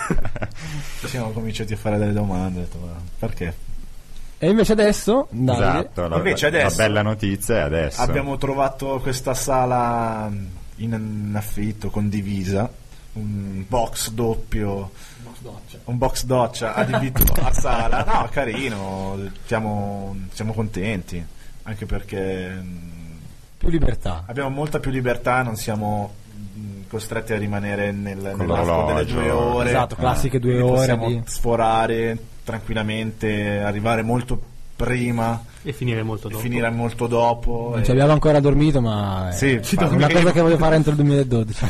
ci siamo cominciati a fare delle domande. Ho detto, ma perché? E invece adesso, Davide, Esatto, la, Invece la adesso- bella notizia è adesso. Abbiamo trovato questa sala in, in affitto, condivisa, un box doppio, un box doccia adibito a sala. No, carino, siamo, siamo contenti, anche perché mh, più libertà. abbiamo molta più libertà, non siamo mh, costretti a rimanere nel, Con nell'arco delle l'orologio. due ore. Esatto, classiche due Quindi ore possiamo di- sforare tranquillamente, arrivare molto prima E finire molto e dopo. finire molto dopo. Non e- ci abbiamo ancora dormito, ma è Sì, è una cosa che voglio fare entro il duemiladodici.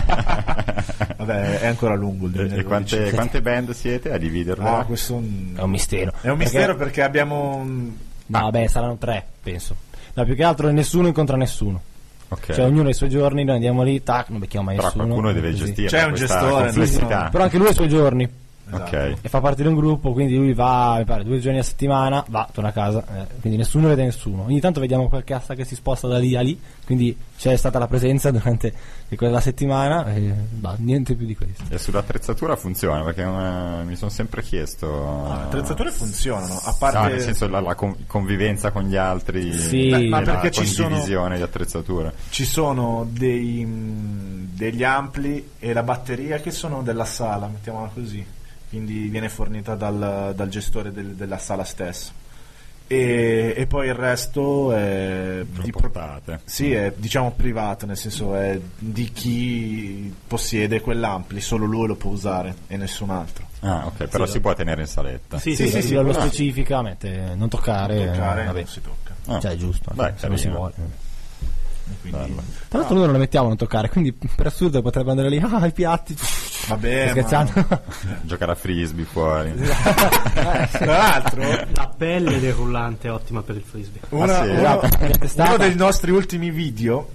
Vabbè, è ancora lungo il E, e duemiladodici. quante, quante band siete a dividerle? Ah, questo un- È un mistero. è un mistero perché, abbiamo un- No, vabbè, saranno tre, penso. No, più che altro nessuno incontra nessuno. Ok. Cioè, ognuno ha i suoi giorni, noi andiamo lì, tac, non becchiamo mai Però nessuno. qualcuno deve così. gestire C'è un questa gestore, complessità. Però anche lui ha i suoi giorni. esatto. Ok. E fa parte di un gruppo, quindi lui va, mi pare, due giorni a settimana, va, torna a casa, eh, quindi nessuno vede nessuno. Ogni tanto vediamo qualche asta che si sposta da lì a lì, quindi c'è stata la presenza durante quella settimana, e bah, niente più di questo. E sull'attrezzatura funziona perché eh, mi sono sempre chiesto. No, le attrezzature funzionano, a No, parte nel senso la, la con- convivenza con gli altri, Sì. Beh, ma e la perché ci sono- condivisione di attrezzature. ci sono dei, mh, degli ampli e la batteria che sono della sala, mettiamola così, quindi viene fornita dal, dal gestore del- della sala stessa. E, e poi il resto è di pro- Portate. sì, è diciamo privato, nel senso è di chi possiede quell'ampli, solo lui lo può usare e nessun altro. Ah, ok, però si può tenere in saletta. Sì, Sì, sì, sì, sì. sì. lo Ah. specifica, mette non toccare, Toccare eh, vabbè. non si tocca. Ah. Cioè è giusto, Beh, se non si carino. vuole. Quindi, Bello. Tra l'altro noi non la mettiamo a non toccare, quindi per assurdo potrebbe andare lì, ah, i piatti. vabbè, Sto scherzando? ma- Giocare a frisbee fuori. tra l'altro La pelle del rullante è ottima per il frisbee. una- sì? uno, Esatto, è testata. uno dei nostri ultimi video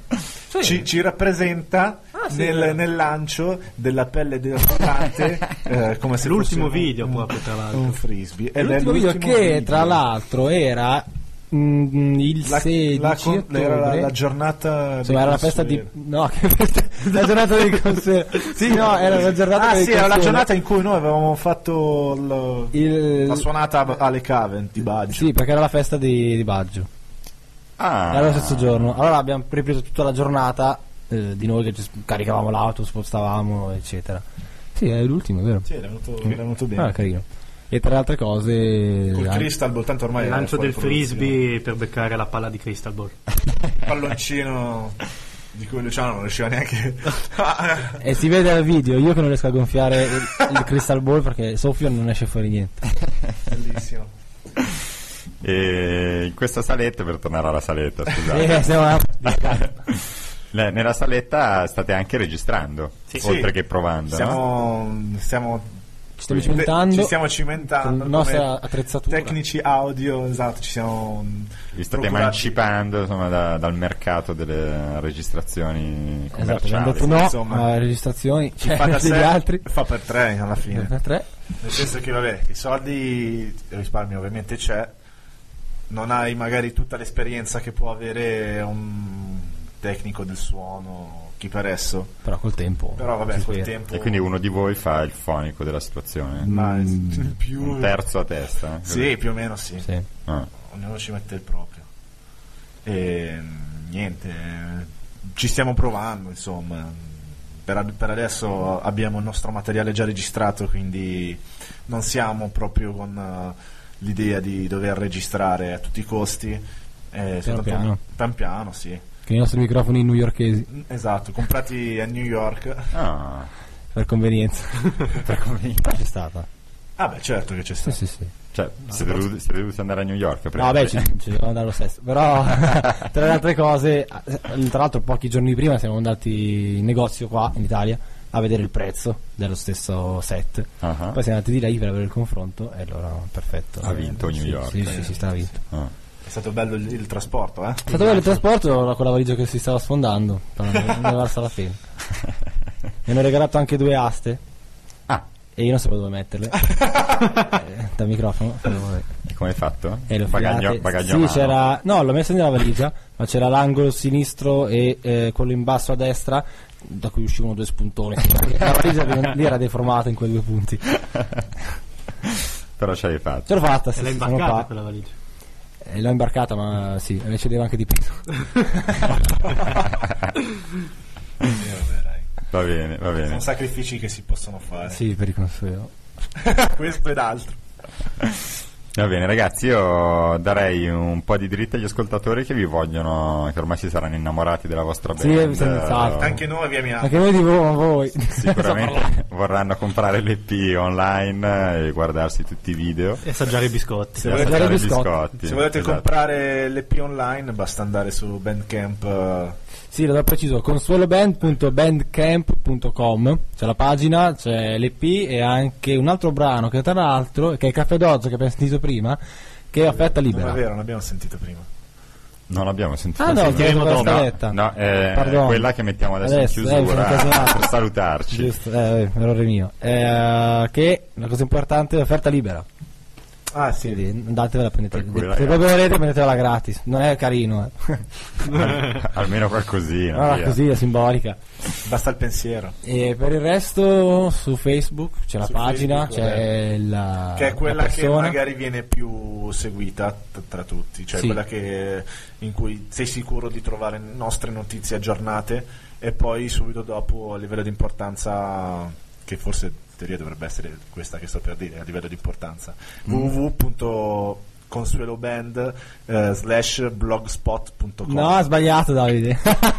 Sì. ci, ci rappresenta Ah, sì, nel, vero. nel lancio della pelle del volante, eh, come se L'ultimo fosse un- video un, proprio, tra l'altro. un frisbee. Ed è L'ultimo video l'ultimo che video. tra l'altro era mm, il La- sedici la con- ottobre. era la, la giornata Insomma, era la festa di Consuelo. no, che festa, la giornata del consuelo. Sì, no, era la giornata Ah del sì, era la consuelo. giornata in cui noi avevamo fatto il- Il- la suonata alle cave di Baggio. Sì, perché era la festa di, di Baggio. Ah, Era lo stesso giorno. Allora abbiamo ripreso tutta la giornata eh, di noi che ci caricavamo l'auto, spostavamo, eccetera. Sì, è l'ultimo, vero? Sì, era venuto, era venuto bene. Ah, carino. E tra le altre cose Col anche- Crystal Ball, tanto ormai Il è lancio fuori del frisbee per beccare la palla di Crystal Ball. produzione. Palloncino di cui Luciano non riusciva neanche E si vede al video, io che non riesco a gonfiare il, il crystal ball perché soffio e non esce fuori niente. bellissimo. e in questa saletta, per tornare alla saletta, scusate. Eh, siamo a- Le- nella saletta state anche registrando, oltre Sì. che provando, no? Stiamo, stiamo Ci stiamo cimentando ci stiamo cimentando con la nostra come attrezzatura. tecnici audio, esatto, ci siamo Vi state procurati- emancipando, insomma, da- dal mercato delle registrazioni Esatto, abbiamo commerciali. detto no insomma. alle registrazioni, cioè fa da degli sé, altri. fa per tre alla fine. Per tre. Nel senso che vabbè, i soldi, il risparmio ovviamente c'è, non hai magari tutta l'esperienza che può avere un tecnico del suono, chi per esso, Però col tempo. però vabbè, si col spera. tempo E quindi uno di voi fa il fonico della situazione. ma Mm. più Un terzo a testa. eh? sì, più o meno sì. Sì. Ah. Ognuno ci mette il proprio. E niente, eh, ci stiamo provando, insomma. Per, ad- per adesso abbiamo il nostro materiale già registrato, quindi non siamo proprio con eh, l'idea di dover registrare a tutti i costi. Eh, soltanto- piano. pian piano, sì. Che i nostri microfoni newyorkesi Esatto, comprati a New York. Ah. per convenienza. Per convenienza. C'è stata. Ah beh, certo che c'è Sì, stato. sì, sì. Cioè, siete, dovuti, siete dovuti andare a New York? No, vabbè, ci, ci dobbiamo andare lo stesso. Però, tra le altre cose, eh, tra l'altro, pochi giorni prima siamo andati in negozio qua in Italia a vedere il prezzo dello stesso set. Ah. Poi siamo andati di lì per avere il confronto e allora perfetto. Ha vinto Eh, New sì, York. Sì, sì, sì, sta vinto. Ah. È stato bello il, il trasporto, eh? È stato bello il trasporto con la valigia che si stava sfondando, però non non ne valsa la pena. Mi hanno regalato anche due aste Ah, e io non sapevo dove metterle. Eh, dal microfono. Vabbè. e come hai fatto? E le ho Bagaglio, filate. bagaglio a Sì, mano. c'era. No, l'ho messa nella valigia, ma c'era l'angolo sinistro e eh, quello in basso a destra, da cui uscivano due spuntoni. La valigia lì- lì era deformata in quei due punti. Però ce l'hai fatto. Ce l'ho fatta, sì, E l'hai sì, sono imbarcata qua. quella valigia. E l'ho imbarcata, ma sì, ne cedeva anche di peso. Eh, vabbè, dai. Va bene, va bene. Sono sacrifici che si possono fare. Sì, per il consuelo. Questo ed altro. Va bene, ragazzi, io darei un po' di dritta agli ascoltatori che vi vogliono, che ormai si saranno innamorati della vostra Sì, band. senz'altro. Anche noi vi amiamo. Anche noi di voi, ma voi. Sicuramente vorranno comprare l'E P online e guardarsi tutti i video. E assaggiare i biscotti. Se e volete- assaggiare i biscotti. biscotti. Se volete Esatto. comprare l'E P online basta andare su Bandcamp. eh, Sì, lo do preciso, consueloband punto bandcamp punto com, c'è la pagina, c'è l'E P e anche un altro brano che tra l'altro, che è Caffè Dozzo che abbiamo sentito prima, che è offerta Non libera. è vero, non abbiamo sentito prima. Non abbiamo sentito. Ah no, sentiremo ho dopo. la no, scaletta. no, è Pardon. quella che mettiamo adesso, Adesso, in eh, mi sono chiusura incasinato. per salutarci. Giusto, eh, errore mio. Eh, che la cosa importante è offerta libera. Ah sì. Quindi andatevela, prendete. Per cui, Se ragazzi. proprio volete prendetela gratis. Non è carino, eh. Almeno qualcosina. No, via. così è simbolica. Basta il pensiero. E per il resto su Facebook c'è la Su pagina, Facebook, c'è la Che è quella la che persona. magari viene più seguita t- tra tutti, cioè Sì. quella che, in cui sei sicuro di trovare nostre notizie aggiornate e poi subito dopo a livello di importanza, che forse in teoria dovrebbe essere questa che sto per dire, a livello di importanza, Mm. w w w punto consueloband eh, slash blogspot punto com. No, ha sbagliato Davide.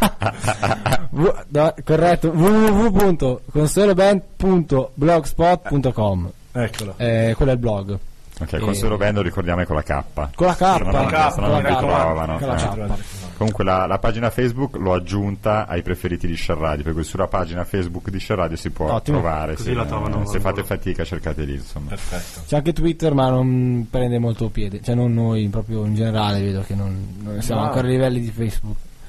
V- no, corretto, w w w punto consueloband punto blogspot punto com. Eccolo. Eh, quello è il blog. Ok, Eh, Consuelo Band lo ricordiamo è con la K. Con la K, Se no non- K, se no con non la li K, trovano. con la eh. K. Comunque la, la pagina Facebook l'ho aggiunta ai preferiti di Share Radio, per cui sulla pagina Facebook di Share Radio si può Ottimo. trovare. Così se, la trovano se al fate volo. fatica cercate lì, insomma. Perfetto. C'è anche Twitter, ma non prende molto piede. Cioè, non noi, proprio in generale, vedo che non, non siamo No. ancora ai livelli di Facebook.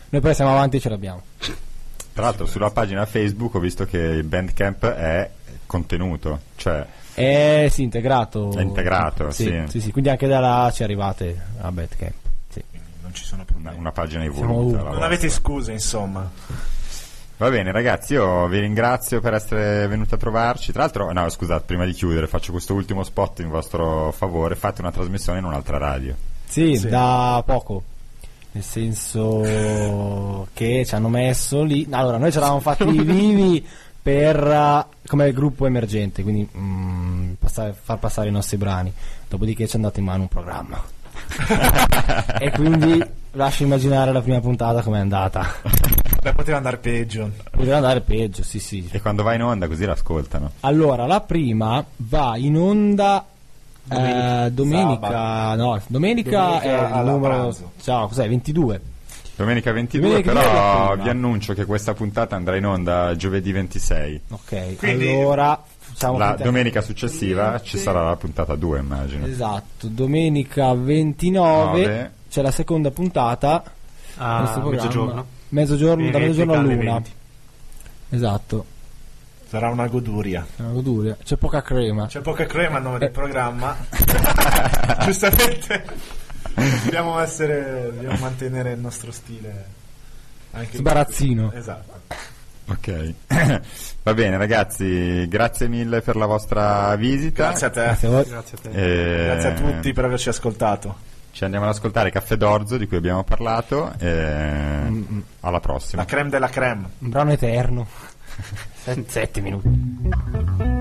noi poi siamo avanti e ce l'abbiamo. Tra l'altro sulla pagina Facebook ho visto che il Bandcamp è contenuto, cioè È sì, integrato. È integrato, sì, sì. sì, sì, quindi anche da là ci arrivate a Bandcamp. Sì. Non ci sono una, problemi. una pagina Siamo evoluta. ovunque. la Non vostra. avete scuse, insomma. Va bene ragazzi, io vi ringrazio per essere venuti a trovarci. Tra l'altro, no scusate, prima di chiudere faccio questo ultimo spot in vostro favore. Fate una trasmissione in un'altra radio. Sì, Sì. da poco. Nel senso che ci hanno messo lì. Allora, noi ci eravamo fatti vivi per uh, come gruppo emergente, quindi mm, passare- far passare i nostri brani. Dopodiché ci è andato in mano un programma. E quindi lascio immaginare la prima puntata com'è andata. Beh, poteva andare peggio. Poteva andare peggio, sì, sì. E quando va in onda così l'ascoltano. Allora, la prima va in onda Domenica. eh, domenica, Sabato. no, domenica, Domenica è il alla numero. pranzo. Ciao, cos'è? ventidue. Domenica ventidue, Domenica ventidue è la però prima. vi annuncio che questa puntata andrà in onda giovedì ventisei. Ok, Quindi- allora facciamo La finta- domenica successiva ci sarà la puntata due, immagino. Esatto, domenica ventinove Nove. c'è la seconda puntata. A questo programma. mezzogiorno. Mezzogiorno, E da mezzogiorno replica alle all'una. venti. Esatto, Sarà una goduria. è una goduria. C'è poca crema. C'è poca crema a nome del programma. Giustamente. Dobbiamo essere. Dobbiamo mantenere il nostro stile. Anche in- Sbarazzino. Esatto. Ok. Va bene ragazzi, grazie mille per la vostra visita. Grazie a te. Grazie a voi. Grazie a te. E Grazie a tutti per averci ascoltato. Ci andiamo ad ascoltare Caffè d'Orzo di cui abbiamo parlato. E Mm, alla prossima. La creme della creme. Un brano eterno. Set- Sette minuti.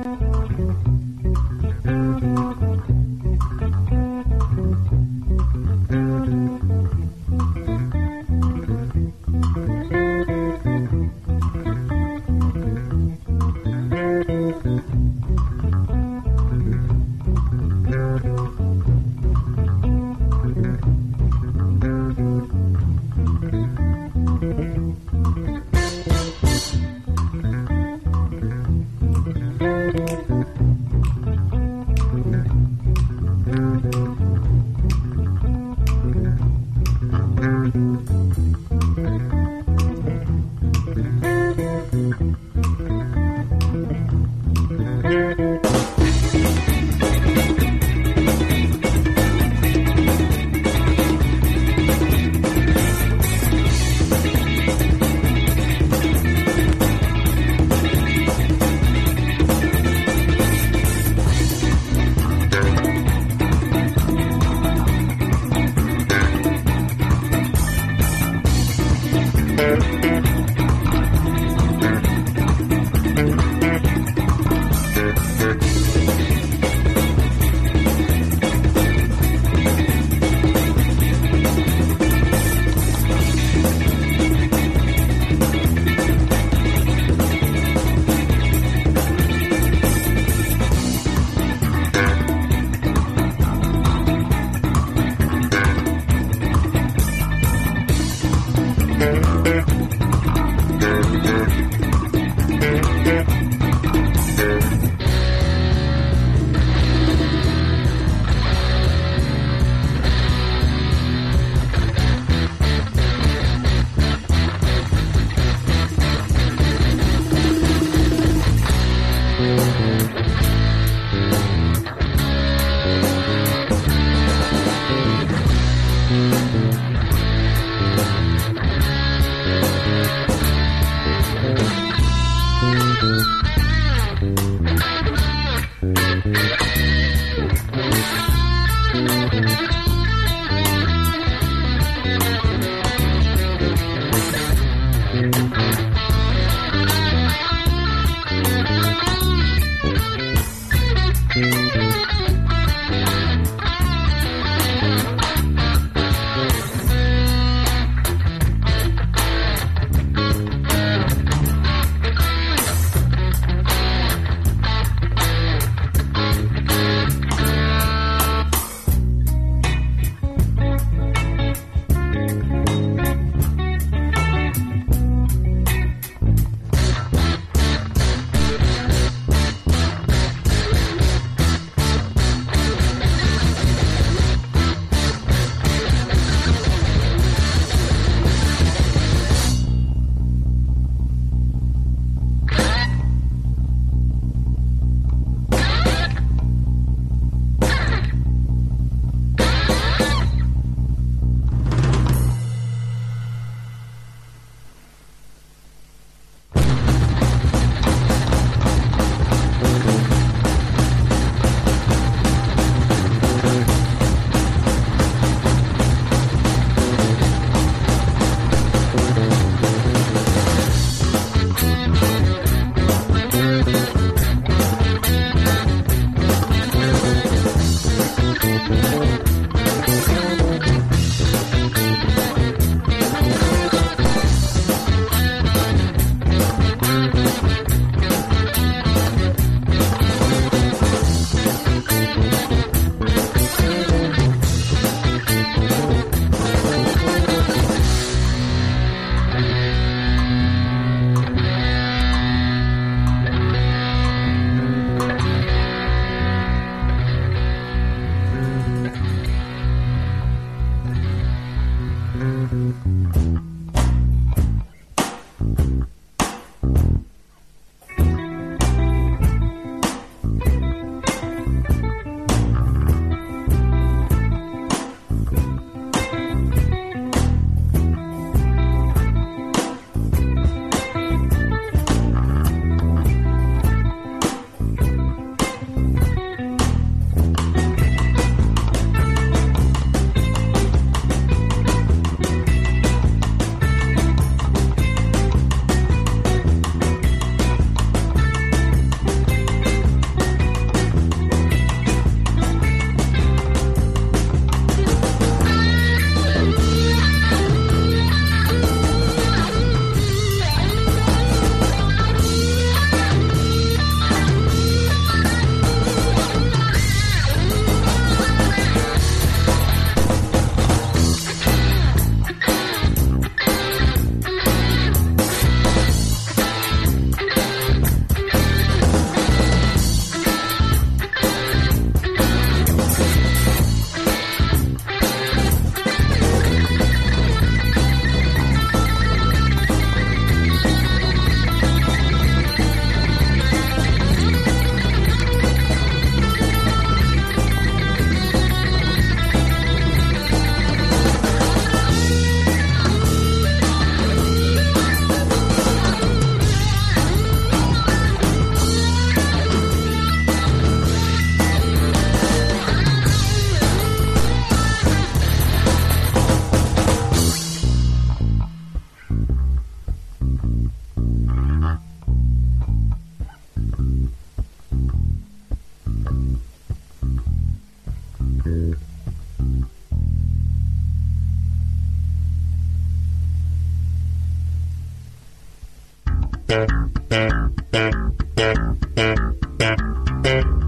Thank you.